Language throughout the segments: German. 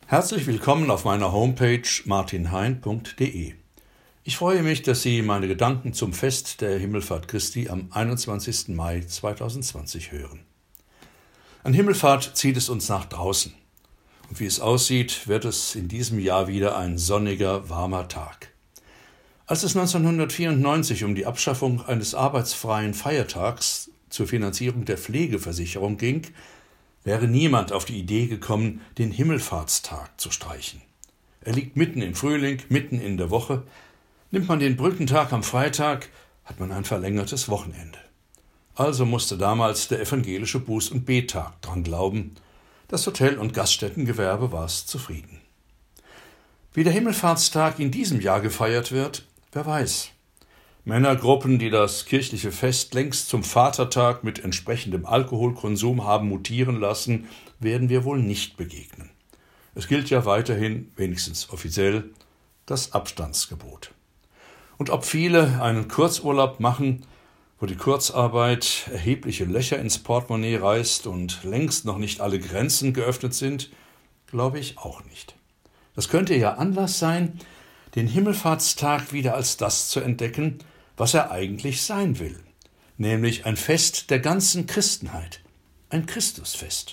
Herzlich willkommen auf meiner Homepage martinhein.de. Ich freue mich, dass Sie meine Gedanken zum Fest der Himmelfahrt Christi am 21. Mai 2020 hören. An Himmelfahrt zieht es uns nach draußen. Und wie es aussieht, wird es in diesem Jahr wieder ein sonniger, warmer Tag. Als es 1994 um die Abschaffung eines arbeitsfreien Feiertags zur Finanzierung der Pflegeversicherung ging, wäre niemand auf die Idee gekommen, den Himmelfahrtstag zu streichen. Er liegt mitten im Frühling, mitten in der Woche. Nimmt man den Brückentag am Freitag, hat man ein verlängertes Wochenende. Also musste damals der evangelische Buß- und Bettag dran glauben. Das Hotel- und Gaststättengewerbe war es zufrieden. Wie der Himmelfahrtstag in diesem Jahr gefeiert wird, wer weiß. Männergruppen, die das kirchliche Fest längst zum Vatertag mit entsprechendem Alkoholkonsum haben mutieren lassen, werden wir wohl nicht begegnen. Es gilt ja weiterhin, wenigstens offiziell, das Abstandsgebot. Und ob viele einen Kurzurlaub machen, wo die Kurzarbeit erhebliche Löcher ins Portemonnaie reißt und längst noch nicht alle Grenzen geöffnet sind, glaube ich auch nicht. Das könnte ja Anlass sein, den Himmelfahrtstag wieder als das zu entdecken, was er eigentlich sein will, nämlich ein Fest der ganzen Christenheit, ein Christusfest.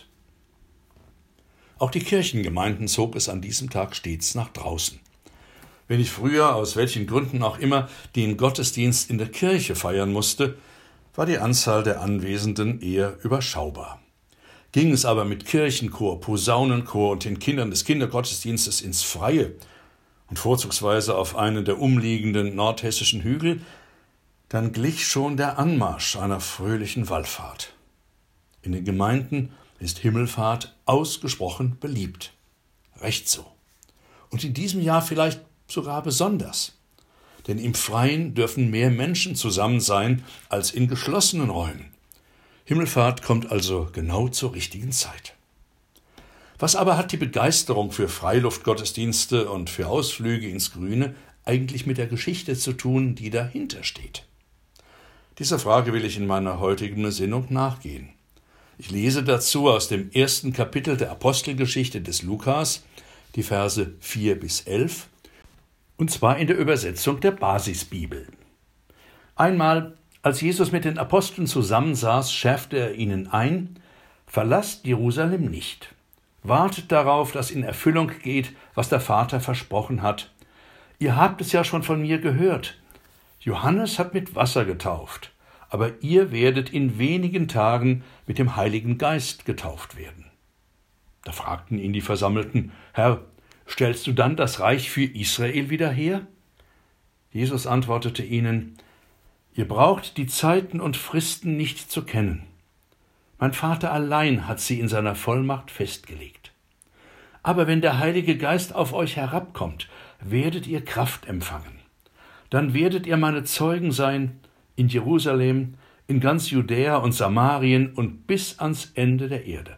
Auch die Kirchengemeinden zog es an diesem Tag stets nach draußen. Wenn ich früher, aus welchen Gründen auch immer, den Gottesdienst in der Kirche feiern musste, war die Anzahl der Anwesenden eher überschaubar. Ging es aber mit Kirchenchor, Posaunenchor und den Kindern des Kindergottesdienstes ins Freie und vorzugsweise auf einen der umliegenden nordhessischen Hügel, dann glich schon der Anmarsch einer fröhlichen Wallfahrt. In den Gemeinden ist Himmelfahrt ausgesprochen beliebt. Recht so. Und in diesem Jahr vielleicht sogar besonders. Denn im Freien dürfen mehr Menschen zusammen sein als in geschlossenen Räumen. Himmelfahrt kommt also genau zur richtigen Zeit. Was aber hat die Begeisterung für Freiluftgottesdienste und für Ausflüge ins Grüne eigentlich mit der Geschichte zu tun, die dahinter steht? Dieser Frage will ich in meiner heutigen Sendung nachgehen. Ich lese dazu aus dem 1. Kapitel der Apostelgeschichte des Lukas, die Verse 4 bis 11, und zwar in der Übersetzung der Basisbibel. Einmal, als Jesus mit den Aposteln zusammensaß, schärfte er ihnen ein: Verlasst Jerusalem nicht. Wartet darauf, dass in Erfüllung geht, was der Vater versprochen hat. Ihr habt es ja schon von mir gehört. Johannes hat mit Wasser getauft, aber ihr werdet in wenigen Tagen mit dem Heiligen Geist getauft werden. Da fragten ihn die Versammelten: Herr, stellst du dann das Reich für Israel wieder her? Jesus antwortete ihnen: Ihr braucht die Zeiten und Fristen nicht zu kennen. Mein Vater allein hat sie in seiner Vollmacht festgelegt. Aber wenn der Heilige Geist auf euch herabkommt, werdet ihr Kraft empfangen. Dann werdet ihr meine Zeugen sein in Jerusalem, in ganz Judäa und Samarien und bis ans Ende der Erde.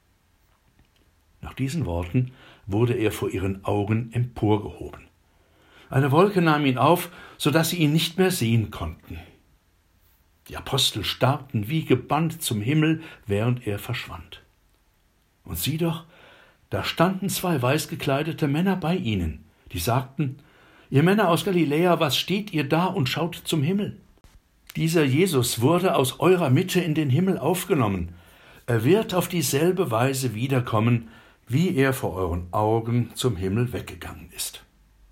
Nach diesen Worten wurde er vor ihren Augen emporgehoben. Eine Wolke nahm ihn auf, so dass sie ihn nicht mehr sehen konnten. Die Apostel starrten wie gebannt zum Himmel, während er verschwand. Und sieh doch, da standen 2 weiß gekleidete Männer bei ihnen, die sagten: Ihr Männer aus Galiläa, was steht ihr da und schaut zum Himmel? Dieser Jesus wurde aus eurer Mitte in den Himmel aufgenommen. Er wird auf dieselbe Weise wiederkommen, wie er vor euren Augen zum Himmel weggegangen ist.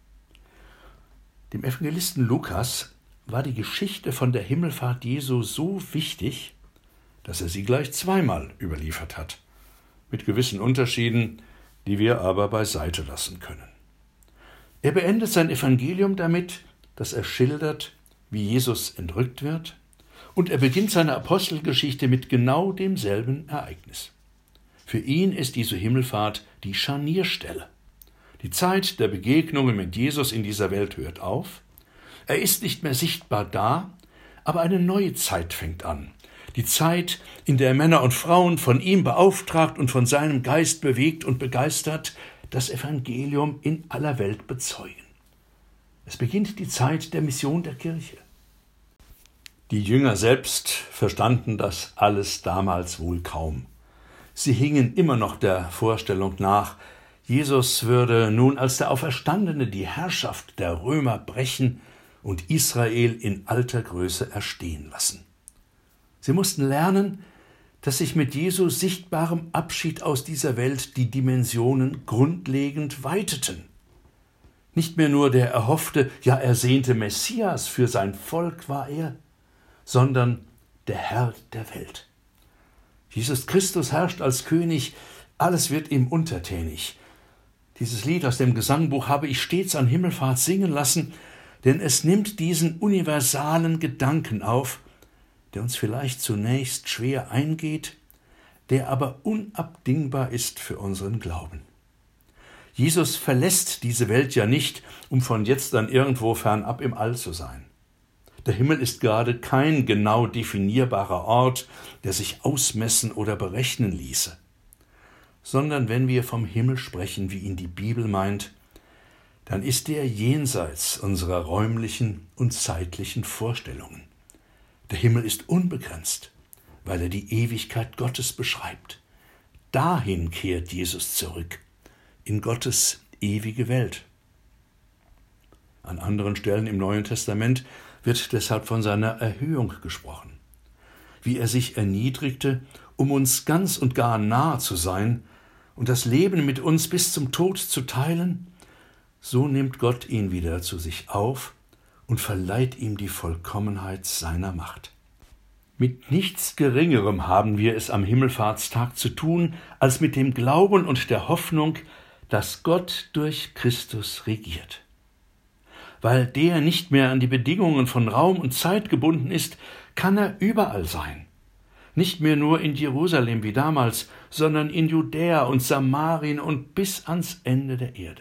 Dem Evangelisten Lukas war die Geschichte von der Himmelfahrt Jesu so wichtig, dass er sie gleich zweimal überliefert hat, mit gewissen Unterschieden, die wir aber beiseite lassen können. Er beendet sein Evangelium damit, dass er schildert, wie Jesus entrückt wird, und er beginnt seine Apostelgeschichte mit genau demselben Ereignis. Für ihn ist diese Himmelfahrt die Scharnierstelle. Die Zeit der Begegnungen mit Jesus in dieser Welt hört auf. Er ist nicht mehr sichtbar da, aber eine neue Zeit fängt an. Die Zeit, in der Männer und Frauen von ihm beauftragt und von seinem Geist bewegt und begeistert das Evangelium in aller Welt bezeugen. Es beginnt die Zeit der Mission der Kirche. Die Jünger selbst verstanden das alles damals wohl kaum. Sie hingen immer noch der Vorstellung nach, Jesus würde nun als der Auferstandene die Herrschaft der Römer brechen und Israel in alter Größe erstehen lassen. Sie mussten lernen, dass sich mit Jesu sichtbarem Abschied aus dieser Welt die Dimensionen grundlegend weiteten. Nicht mehr nur der erhoffte, ja ersehnte Messias für sein Volk war er, sondern der Herr der Welt. Jesus Christus herrscht als König, alles wird ihm untertänig. Dieses Lied aus dem Gesangbuch habe ich stets an Himmelfahrt singen lassen, denn es nimmt diesen universalen Gedanken auf, der uns vielleicht zunächst schwer eingeht, der aber unabdingbar ist für unseren Glauben. Jesus verlässt diese Welt ja nicht, um von jetzt an irgendwo fernab im All zu sein. Der Himmel ist gerade kein genau definierbarer Ort, der sich ausmessen oder berechnen ließe, sondern wenn wir vom Himmel sprechen, wie ihn die Bibel meint, dann ist er jenseits unserer räumlichen und zeitlichen Vorstellungen. Der Himmel ist unbegrenzt, weil er die Ewigkeit Gottes beschreibt. Dahin kehrt Jesus zurück, in Gottes ewige Welt. An anderen Stellen im Neuen Testament wird deshalb von seiner Erhöhung gesprochen. Wie er sich erniedrigte, um uns ganz und gar nahe zu sein und das Leben mit uns bis zum Tod zu teilen, so nimmt Gott ihn wieder zu sich auf und verleiht ihm die Vollkommenheit seiner Macht. Mit nichts Geringerem haben wir es am Himmelfahrtstag zu tun, als mit dem Glauben und der Hoffnung, dass Gott durch Christus regiert. Weil der nicht mehr an die Bedingungen von Raum und Zeit gebunden ist, kann er überall sein. Nicht mehr nur in Jerusalem wie damals, sondern in Judäa und Samarien und bis ans Ende der Erde.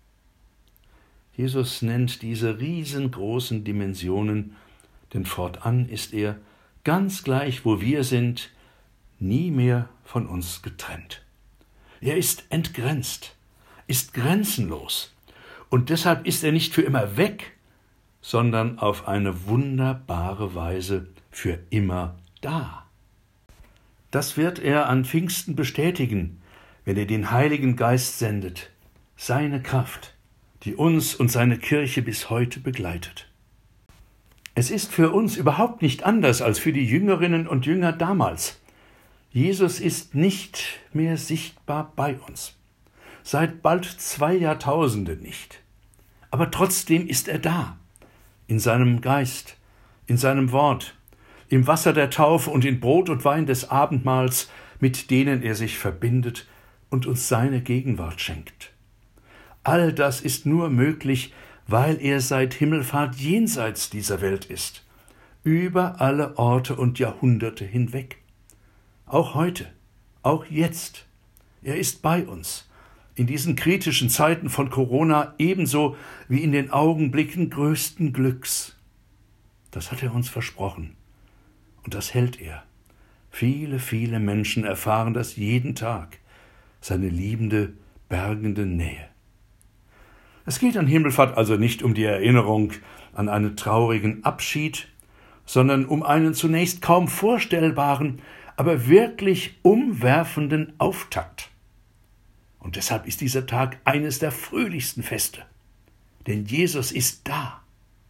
Jesus nennt diese riesengroßen Dimensionen, denn fortan ist er, ganz gleich wo wir sind, nie mehr von uns getrennt. Er ist entgrenzt, ist grenzenlos, und deshalb ist er nicht für immer weg, sondern auf eine wunderbare Weise für immer da. Das wird er an Pfingsten bestätigen, wenn er den Heiligen Geist sendet, seine Kraft, die uns und seine Kirche bis heute begleitet. Es ist für uns überhaupt nicht anders als für die Jüngerinnen und Jünger damals. Jesus ist nicht mehr sichtbar bei uns. Seit bald 2 Jahrtausenden nicht. Aber trotzdem ist er da. In seinem Geist, in seinem Wort, im Wasser der Taufe und in Brot und Wein des Abendmahls, mit denen er sich verbindet und uns seine Gegenwart schenkt. All das ist nur möglich, weil er seit Himmelfahrt jenseits dieser Welt ist, über alle Orte und Jahrhunderte hinweg. Auch heute, auch jetzt. Er ist bei uns, in diesen kritischen Zeiten von Corona ebenso wie in den Augenblicken größten Glücks. Das hat er uns versprochen. Und das hält er. Viele, viele Menschen erfahren das jeden Tag, seine liebende, bergende Nähe. Es geht an Himmelfahrt also nicht um die Erinnerung an einen traurigen Abschied, sondern um einen zunächst kaum vorstellbaren, aber wirklich umwerfenden Auftakt. Und deshalb ist dieser Tag eines der fröhlichsten Feste, denn Jesus ist da.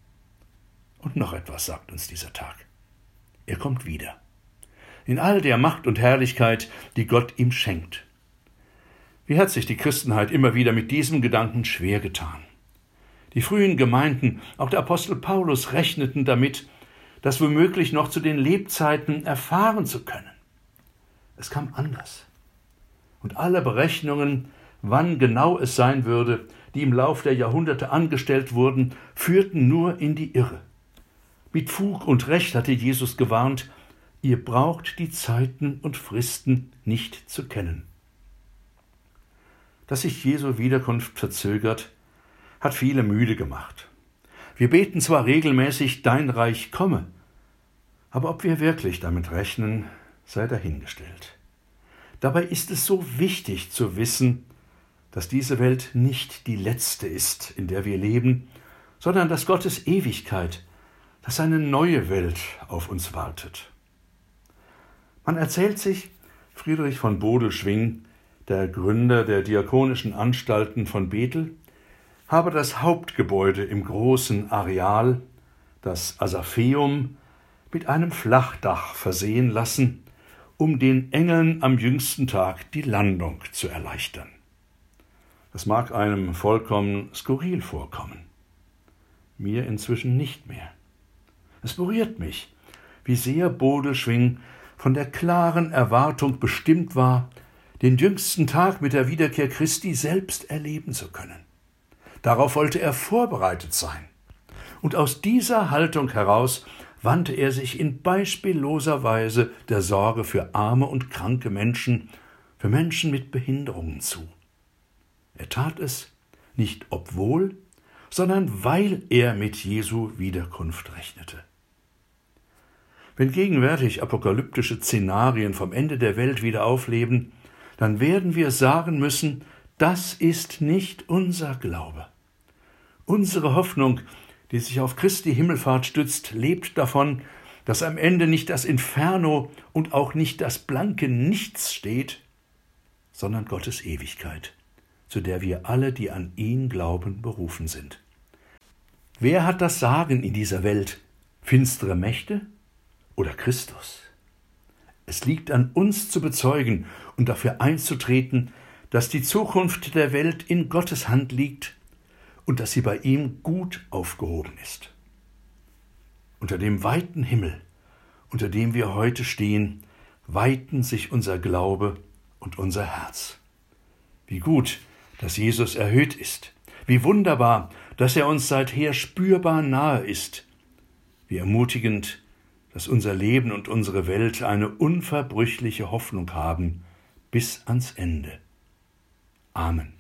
Und noch etwas sagt uns dieser Tag. Er kommt wieder, in all der Macht und Herrlichkeit, die Gott ihm schenkt. Wie hat sich die Christenheit immer wieder mit diesem Gedanken schwer getan. Die frühen Gemeinden, auch der Apostel Paulus, rechneten damit, das womöglich noch zu den Lebzeiten erfahren zu können. Es kam anders. Und alle Berechnungen, wann genau es sein würde, die im Lauf der Jahrhunderte angestellt wurden, führten nur in die Irre. Mit Fug und Recht hatte Jesus gewarnt, ihr braucht die Zeiten und Fristen nicht zu kennen. Dass sich Jesu Wiederkunft verzögert, hat viele müde gemacht. Wir beten zwar regelmäßig, dein Reich komme, aber ob wir wirklich damit rechnen, sei dahingestellt. Dabei ist es so wichtig zu wissen, dass diese Welt nicht die letzte ist, in der wir leben, sondern dass Gottes Ewigkeit, dass eine neue Welt auf uns wartet. Man erzählt sich, Friedrich von Bodelschwingh, der Gründer der diakonischen Anstalten von Bethel, habe das Hauptgebäude im großen Areal, das Asapheum, mit einem Flachdach versehen lassen, um den Engeln am jüngsten Tag die Landung zu erleichtern. Das mag einem vollkommen skurril vorkommen. Mir inzwischen nicht mehr. Es berührt mich, wie sehr Bodelschwingh von der klaren Erwartung bestimmt war, den jüngsten Tag mit der Wiederkehr Christi selbst erleben zu können. Darauf wollte er vorbereitet sein. Und aus dieser Haltung heraus wandte er sich in beispielloser Weise der Sorge für arme und kranke Menschen, für Menschen mit Behinderungen zu. Er tat es nicht obwohl, sondern weil er mit Jesu Wiederkunft rechnete. Wenn gegenwärtig apokalyptische Szenarien vom Ende der Welt wieder aufleben, dann werden wir sagen müssen, das ist nicht unser Glaube. Unsere Hoffnung, die sich auf Christi Himmelfahrt stützt, lebt davon, dass am Ende nicht das Inferno und auch nicht das blanke Nichts steht, sondern Gottes Ewigkeit, zu der wir alle, die an ihn glauben, berufen sind. Wer hat das Sagen in dieser Welt? Finstere Mächte oder Christus? Es liegt an uns zu bezeugen und dafür einzutreten, dass die Zukunft der Welt in Gottes Hand liegt und dass sie bei ihm gut aufgehoben ist. Unter dem weiten Himmel, unter dem wir heute stehen, weiten sich unser Glaube und unser Herz. Wie gut, dass Jesus erhöht ist. Wie wunderbar, dass er uns seither spürbar nahe ist. Wie ermutigend, dass unser Leben und unsere Welt eine unverbrüchliche Hoffnung haben bis ans Ende. Amen.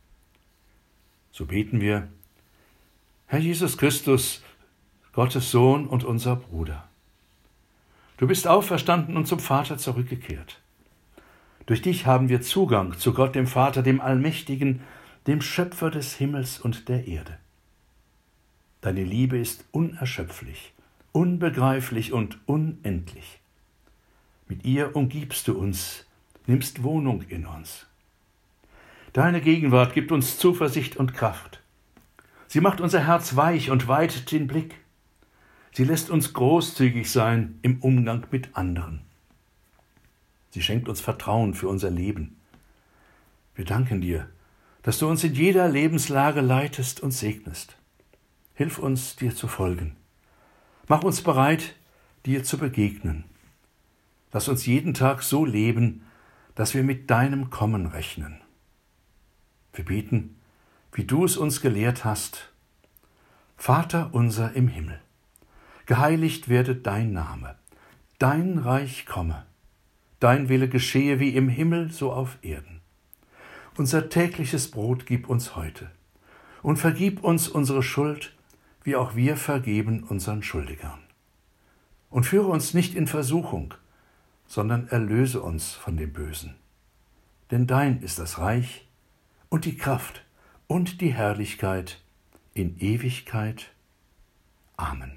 So beten wir: Herr Jesus Christus, Gottes Sohn und unser Bruder. Du bist auferstanden und zum Vater zurückgekehrt. Durch dich haben wir Zugang zu Gott, dem Vater, dem Allmächtigen, dem Schöpfer des Himmels und der Erde. Deine Liebe ist unerschöpflich, unbegreiflich und unendlich. Mit ihr umgibst du uns, nimmst Wohnung in uns. Deine Gegenwart gibt uns Zuversicht und Kraft. Sie macht unser Herz weich und weitet den Blick. Sie lässt uns großzügig sein im Umgang mit anderen. Sie schenkt uns Vertrauen für unser Leben. Wir danken dir, dass du uns in jeder Lebenslage leitest und segnest. Hilf uns, dir zu folgen. Mach uns bereit, dir zu begegnen. Lass uns jeden Tag so leben, dass wir mit deinem Kommen rechnen. Wir beten, wie du es uns gelehrt hast: Vater unser im Himmel, geheiligt werde dein Name, dein Reich komme, dein Wille geschehe wie im Himmel, so auf Erden. Unser tägliches Brot gib uns heute und vergib uns unsere Schuld, wie auch wir vergeben unseren Schuldigern. Und führe uns nicht in Versuchung, sondern erlöse uns von dem Bösen. Denn dein ist das Reich und die Kraft und die Herrlichkeit in Ewigkeit. Amen.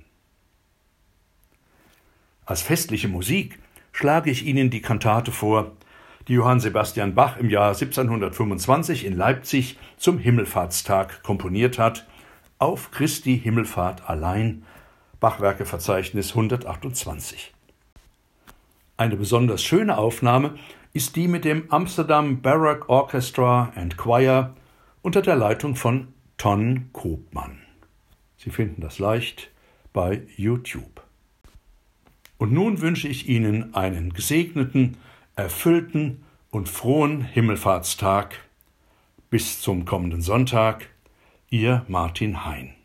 Als festliche Musik schlage ich Ihnen die Kantate vor, die Johann Sebastian Bach im Jahr 1725 in Leipzig zum Himmelfahrtstag komponiert hat, auf Christi Himmelfahrt allein, Bachwerkeverzeichnis 128. Eine besonders schöne Aufnahme ist die mit dem Amsterdam Baroque Orchestra and Choir unter der Leitung von Ton Koopman. Sie finden das leicht bei YouTube. Und nun wünsche ich Ihnen einen gesegneten, erfüllten und frohen Himmelfahrtstag. Bis zum kommenden Sonntag, Ihr Martin Hein.